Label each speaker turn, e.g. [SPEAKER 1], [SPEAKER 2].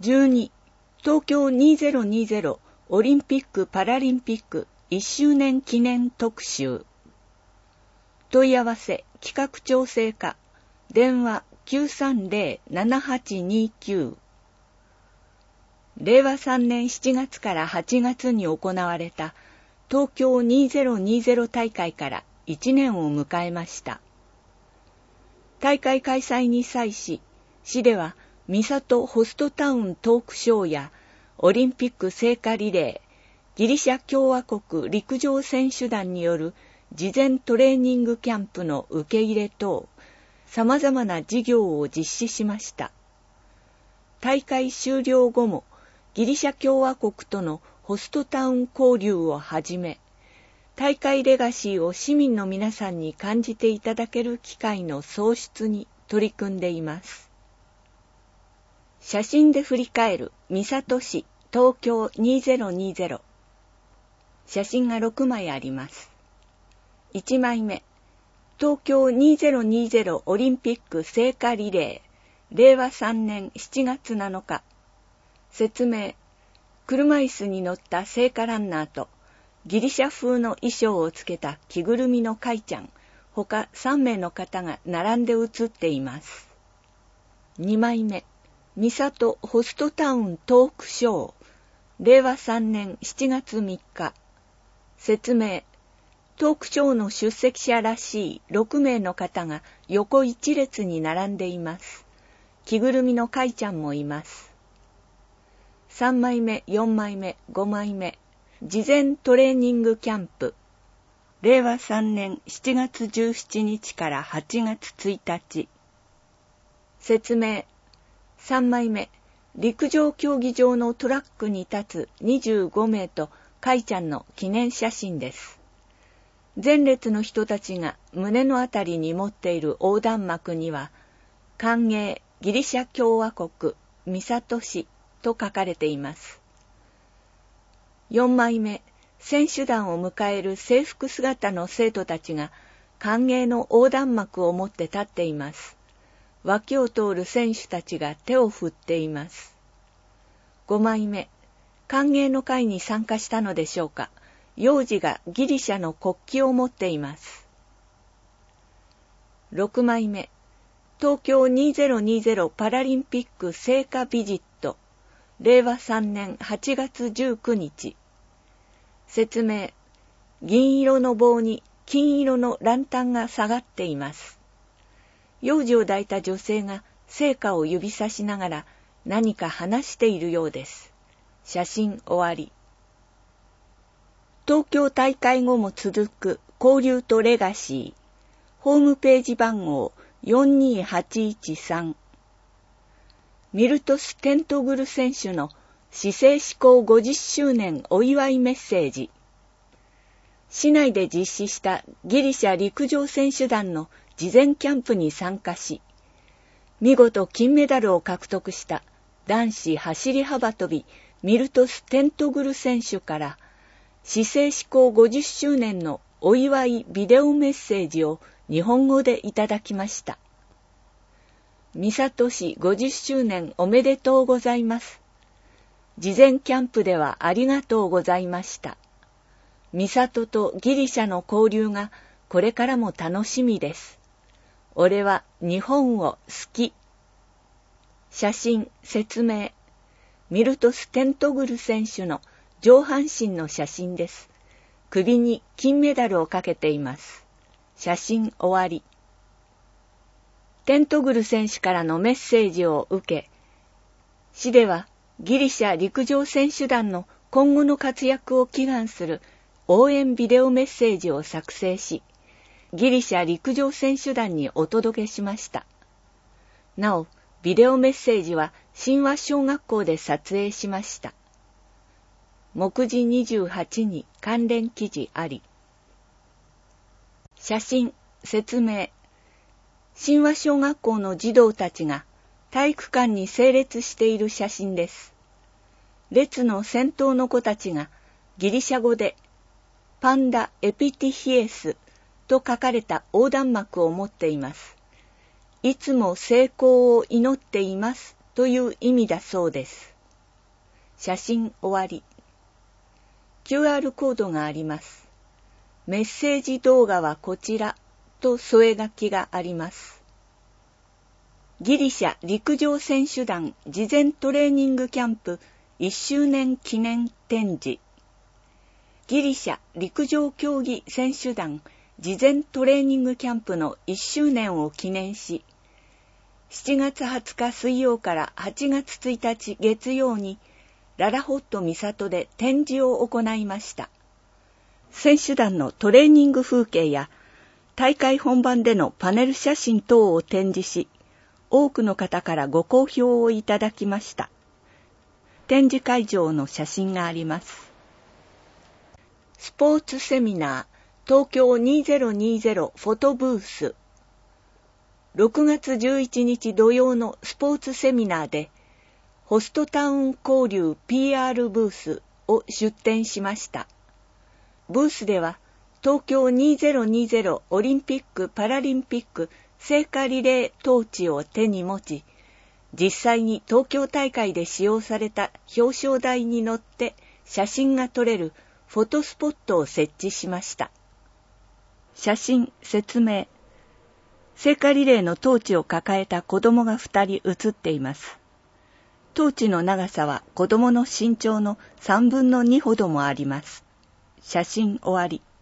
[SPEAKER 1] 12、東京2020オリンピック・パラリンピック1周年記念特集。問い合わせ企画調整課、電話 930-7829。令和3年7月から8月に行われた東京2020大会から1年を迎えました。大会開催に際し、市では三郷ホストタウントークショーやオリンピック聖火リレー、ギリシャ共和国陸上選手団による事前トレーニングキャンプの受け入れ等、様々な事業を実施しました。大会終了後も、ギリシャ共和国とのホストタウン交流をはじめ、大会レガシーを市民の皆さんに感じていただける機会の創出に取り組んでいます。写真で振り返る三郷市東京2020。写真が6枚あります。1枚目、東京2020オリンピック聖火リレー、令和3年7月7日。説明、車椅子に乗った聖火ランナーと、ギリシャ風の衣装をつけた着ぐるみのカイちゃん、他3名の方が並んで写っています。2枚目、三郷ホストタウントークショー、令和3年7月3日。説明、トークショーの出席者らしい6名の方が横一列に並んでいます。着ぐるみのカイちゃんもいます。3枚目、4枚目、5枚目。事前トレーニングキャンプ。令和3年7月17日から8月1日。説明。3枚目。陸上競技場のトラックに立つ25名とカイちゃんの記念写真です。前列の人たちが胸のあたりに持っている横断幕には、歓迎ギリシャ共和国三郷市と書かれています。4枚目、選手団を迎える制服姿の生徒たちが歓迎の横断幕を持って立っています。脇を通る選手たちが手を振っています。5枚目、歓迎の会に参加したのでしょうか。幼児がギリシャの国旗を持っています。6枚目、東京2020パラリンピック聖火ビジット、令和3年8月19日。説明、銀色の棒に金色のランタンが下がっています。幼児を抱いた女性が聖火を指さしながら何か話しているようです。写真終わり。東京大会後も続く交流とレガシー。ホームページ番号42813。ミルトス・テントグル選手の市政施行50周年お祝いメッセージ。市内で実施したギリシャ陸上選手団の事前キャンプに参加し、見事金メダルを獲得した男子走り幅跳びミルトス・テントグル選手から市政施行50周年のお祝いビデオメッセージを日本語でいただきました。三郷市50周年おめでとうございます。事前キャンプではありがとうございました。三郷とギリシャの交流がこれからも楽しみです。俺は日本を好き。写真、説明。ミルトス・テントグル選手の上半身の写真です。首に金メダルをかけています。写真終わり。テントグル選手からのメッセージを受け、市ではギリシャ陸上選手団の今後の活躍を祈願する応援ビデオメッセージを作成し、ギリシャ陸上選手団にお届けしました。なお、ビデオメッセージは新和小学校で撮影しました。目次28に関連記事あり。写真、説明。新和小学校の児童たちが体育館に整列している写真です。列の先頭の子たちがギリシャ語でパンダエピティヒエスと書かれた横断幕を持っています。いつも成功を祈っていますという意味だそうです。 写真終わり。QR コードがあります。メッセージ動画はこちらと添え書きがあります。ギリシャ陸上選手団事前トレーニングキャンプ1周年記念展示。ギリシャ陸上競技選手団事前トレーニングキャンプの1周年を記念し、7月20日水曜から8月1日月曜にララホット港で展示を行いました。選手団のトレーニング風景や大会本番でのパネル写真等を展示し、多くの方からご好評をいただきました。展示会場の写真があります。スポーツセミナー東京2020フォトブース。6月11日土曜のスポーツセミナーで、ホストタウン交流 PR ブースを出展しました。ブースでは、東京2020オリンピック・パラリンピック聖火リレートーチを手に持ち、実際に東京大会で使用された表彰台に乗って写真が撮れるフォトスポットを設置しました。写真、説明。聖火リレーのトーチを抱えた子供が2人写っています。トーチの長さは子供の身長の3分の2ほどもあります。写真終わり。